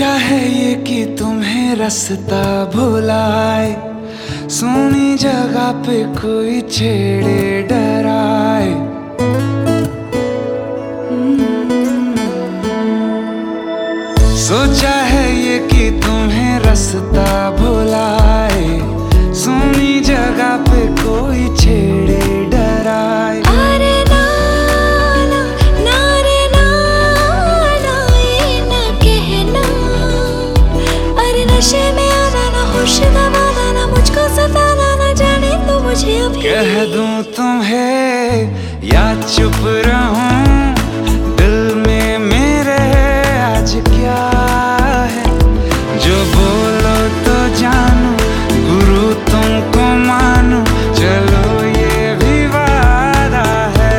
सोचा है ये कि तुम्हें रास्ता भुलाए, सोनी जगह पे कोई छेड़े डराए। सोचा है ये कि तुम्हें रास्ता भुलाए, सोनी जगह पे कोई छेड़े डराए। अरे ना ना ना रे ना ना ये ना कहना, अरे नशे में आना ना होश गंवाना ना मुझको सताना, ना जाने तो मुझे अभी कह दूं तुम्हें या चुप रहूं, दिल में मेरे आज क्या है। जो बोलो तो जानू, गुरु तुमको मानू, चलो ये भी वादा है।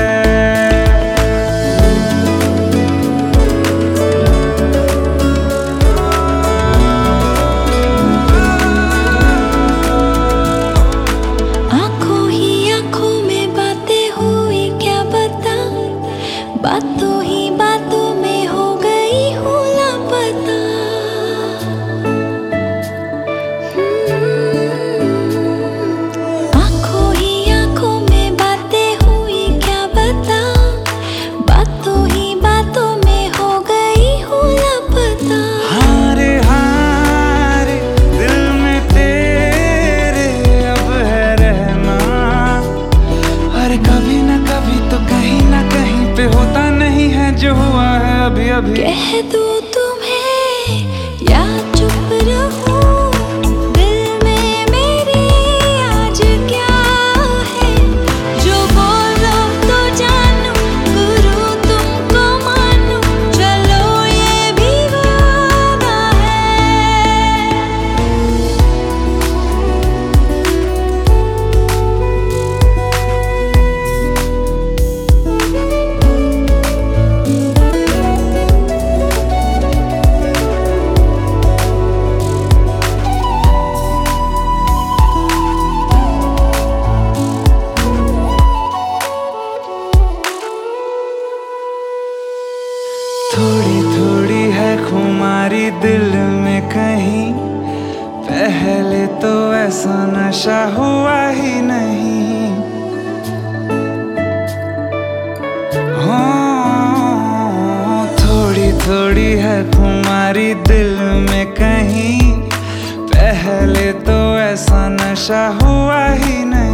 आंखों ही आंखों में बातें हुई क्या बता, बातों ही बातों में हो गई हूँ लापता। आंखों ही आंखों में बातें हुई क्या बता, बातों ही बातों में हो गई हूँ लापता। हारे हारे दिल में तेरे अब है रहना, और कभी न कभी तो कहीं ना कहीं पे होता नहीं है जो हुआ है अभी अभी। कह दूं तुम्हें या चुप रहूं, दिल में मेरे आज क्या है। जो बोलो तो जानू, गुरु तुमको मानू, चलो ये भी वादा है। थोड़ी थोड़ी है खुमारी दिल में कहीं, पहले तो ऐसा नशा हुआ ही नहीं। हो थोड़ी थोड़ी है खुमारी दिल में कहीं, पहले तो ऐसा नशा हुआ ही नहीं।